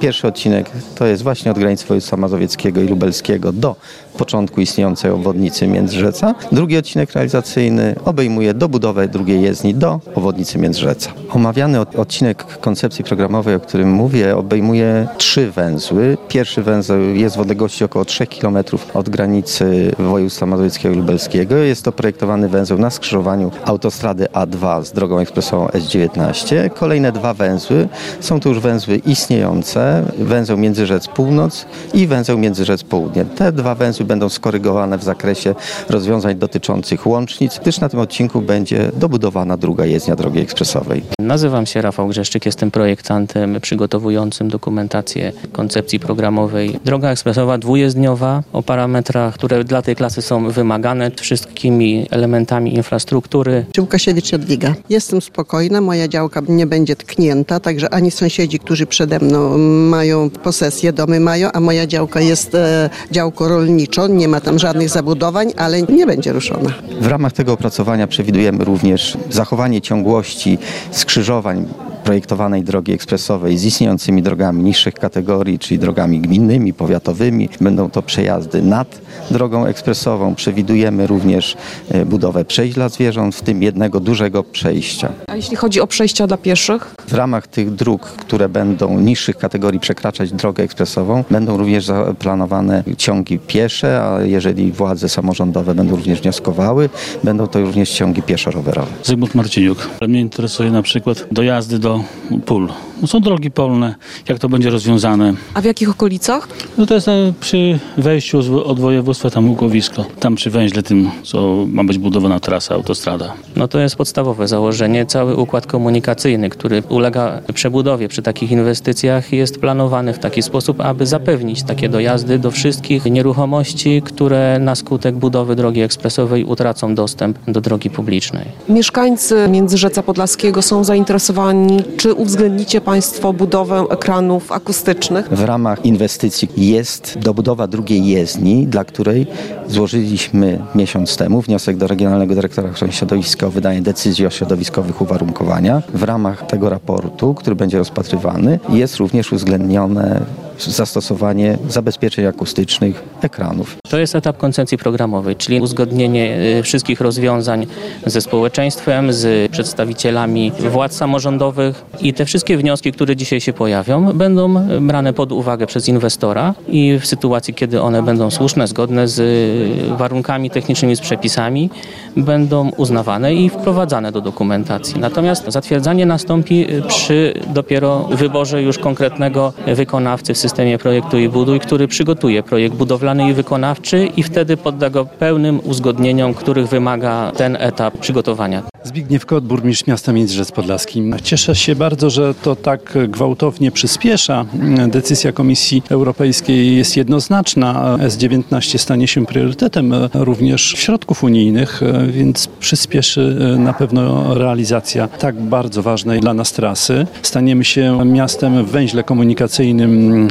Pierwszy odcinek to jest właśnie od granicy województwa mazowieckiego i lubelskiego do początku istniejącej obwodnicy Międzyrzecza. Drugi odcinek realizacyjny obejmuje dobudowę drugiej jezdni do obwodnicy Międzyrzecza. Omawiany odcinek koncepcji programowej, o którym mówię, obejmuje 3 węzły. Pierwszy węzeł jest w odległości około 3 km od granicy województwa mazowieckiego i lubelskiego. Jest to projektowany węzeł na skrzyżowaniu autostrady A2 z drogą ekspresową S19. Kolejne 2 węzły są to już węzły istniejące, węzeł Międzyrzec Północ i węzeł Międzyrzec Południe. Te 2 węzły będą skorygowane w zakresie rozwiązań dotyczących łącznic, gdyż na tym odcinku będzie dobudowana druga jezdnia drogi ekspresowej. Nazywam się Rafał Grzeszczyk, jestem projektantem przygotowującym dokumentację koncepcji programowej. Droga ekspresowa dwujezdniowa o parametrach, które dla tej klasy są wymagane, wszystkimi elementami infrastruktury. Łukasiewicz Jadwiga. Jestem spokojna, moja działka nie będzie tknięta, także ani sąsiedzi, którzy przede mną mają posesję, domy mają, a moja działka jest działką rolniczą, nie ma tam żadnych zabudowań, ale nie będzie ruszona. W ramach tego opracowania przewidujemy również zachowanie ciągłości skrzyżowań projektowanej drogi ekspresowej z istniejącymi drogami niższych kategorii, czyli drogami gminnymi, powiatowymi. Będą to przejazdy nad drogą ekspresową. Przewidujemy również budowę przejść dla zwierząt, w tym jednego dużego przejścia. A jeśli chodzi o przejścia dla pieszych? W ramach tych dróg, które będą niższych kategorii przekraczać drogę ekspresową, będą również zaplanowane ciągi piesze, a jeżeli władze samorządowe będą również wnioskowały, będą to również ciągi pieszo-rowerowe. Zygmunt Marciniuk. Mnie interesuje na przykład dojazdy do pól. Są drogi polne, jak to będzie rozwiązane. A w jakich okolicach? No to jest przy wejściu od województwa, tam Łukowisko. Tam przy węźle tym, co ma być budowana trasa, autostrada. No to jest podstawowe założenie. Cały układ komunikacyjny, który ulega przebudowie przy takich inwestycjach, jest planowany w taki sposób, aby zapewnić takie dojazdy do wszystkich nieruchomości, które na skutek budowy drogi ekspresowej utracą dostęp do drogi publicznej. Mieszkańcy Międzyrzeca Podlaskiego są zainteresowani, czy uwzględnicie Państwo budowę ekranów akustycznych? W ramach inwestycji jest dobudowa drugiej jezdni, dla której złożyliśmy miesiąc temu wniosek do Regionalnego Dyrektora Ochrony Środowiska o wydanie decyzji o środowiskowych uwarunkowaniach. W ramach tego raportu, który będzie rozpatrywany, jest również uwzględnione zastosowanie zabezpieczeń akustycznych ekranów. To jest etap koncepcji programowej, czyli uzgodnienie wszystkich rozwiązań ze społeczeństwem, z przedstawicielami władz samorządowych i te wszystkie wnioski, które dzisiaj się pojawią, będą brane pod uwagę przez inwestora i w sytuacji, kiedy one będą słuszne, zgodne z warunkami technicznymi, z przepisami, będą uznawane i wprowadzane do dokumentacji. Natomiast zatwierdzanie nastąpi przy dopiero wyborze już konkretnego wykonawcy w systemie Projektuj i Buduj, który przygotuje projekt budowlany i wykonawczy i wtedy podda go pełnym uzgodnieniom, których wymaga ten etap przygotowania. Zbigniew Kot, burmistrz miasta Międzyrzec Podlaski. Cieszę się bardzo, że to tak gwałtownie przyspiesza. Decyzja Komisji Europejskiej jest jednoznaczna. S19 stanie się priorytetem również środków unijnych, więc przyspieszy na pewno realizacja tak bardzo ważnej dla nas trasy. Staniemy się miastem w węźle komunikacyjnym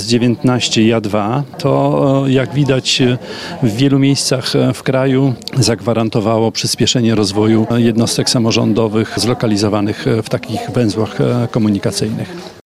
S19 i A2. To, jak widać, w wielu miejscach w kraju zagwarantowało przyspieszenie rozwoju jednostek samorządowych zlokalizowanych w takich węzłach komunikacyjnych.